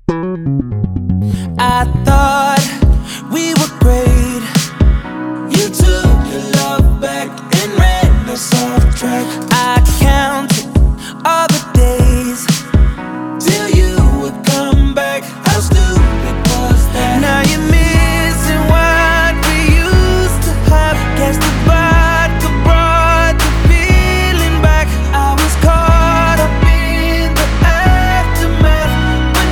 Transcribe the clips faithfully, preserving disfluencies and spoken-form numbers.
I thought we were great. You took your love back and ran us off track. I counted all the days till you would come back. How stupid was that? Now you're missing what we used to have. Guess the vodka brought the feeling back. I was caught up in the aftermath. But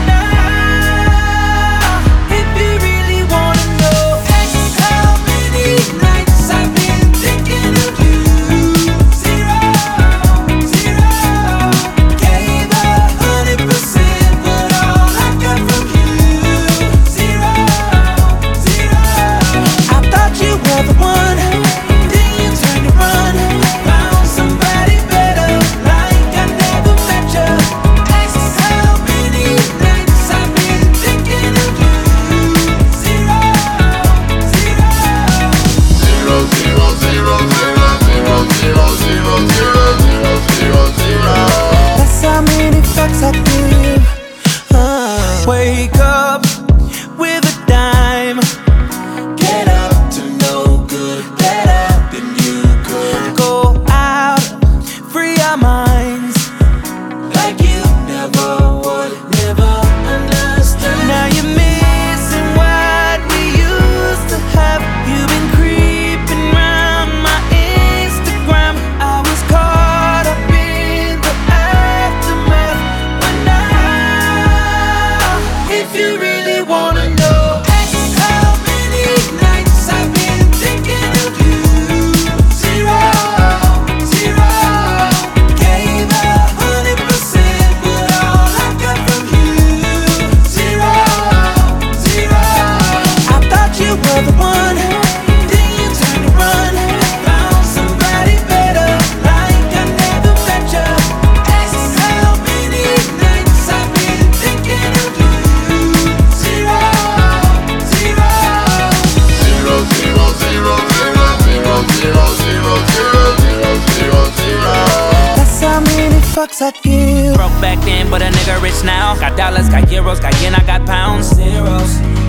now, if you really wanna know, how many nights I've been thinking of you. Zero, zero. Gave a hundred percent, but all I got from you. Zero, zero. I thought you were the one, then you turned to run. Found somebody better, like I never met you. How many nights I've been thinking of you. Zero, zero. Zero, zero, zero, zero, zero, zero, zero, zero, zero, zero. That's how many fucks I give. Uh, wake up with a dime. Get up to no good, better than you could. Go out, free our minds, like you never would, never understood. Now you're missing what we used to have. You've been creeping round my Instagram. I was caught up in the aftermath. But now, if you really wanna know, how many nights I've been thinking of you. Zero, zero. Gave a hundred percent, but all I got from you. Zero, zero. I thought you were the one, then you turned to run. Found somebody better, like I never met you. How many nights I've been thinking of you. Zero, zero. Zero, zero, zero, zero, zero, zero, zero, zero, zero, zero. That's how many fucks I give. Broke back then, but a nigga rich now. Got dollars, got euros, got yen, I got pounds. Zeros,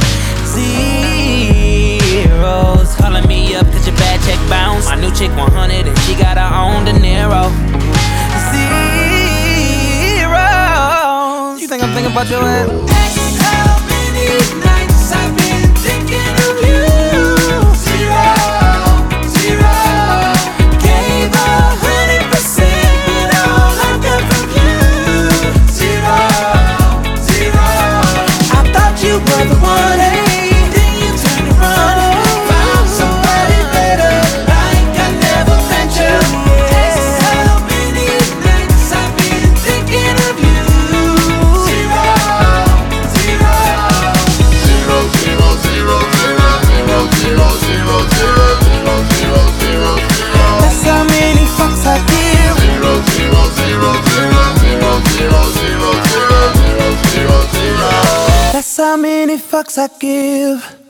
zeros. Calling me up cause your bad check bounce. My new chick one hundred and she got her own De Niro. Zeros. You think I'm thinking about your ass? How many nights I've been thinking of you. Zero, zero. Gave a hundred percent, but all I got from you. Zero, zero. I thought you were the one, then you turned to run. Found somebody better, like I never met you. How many nights I've been thinking of you. Zero, zero. Zero, zero, zero, zero, zero, zero, zero, zero, zero, zero, zero. That's how many fucks I give. Zero, zero, zero, zero, zero, zero, zero, zero, zero, zero, zero. That's how many fucks I give.